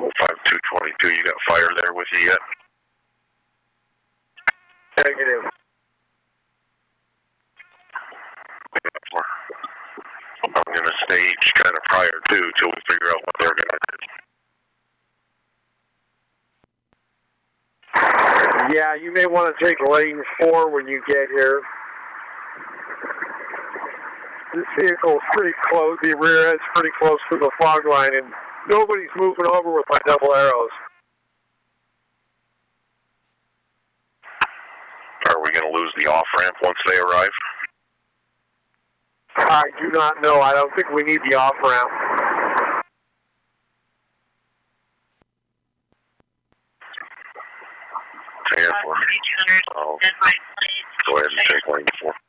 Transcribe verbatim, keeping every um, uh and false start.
oh five two twenty-two, you got fire there with you yet? Negative. I'm going to stage kind of prior to till we figure out what they're going to do. Yeah, you may want to take lane four when you get here. This vehicle's pretty close, the rear end's pretty close to the fog line, and nobody's moving over with my double arrows. Are we going to lose the off-ramp once they arrive? I do not know. I don't think we need the off-ramp. ten, four. Oh. Go ahead and take lane four.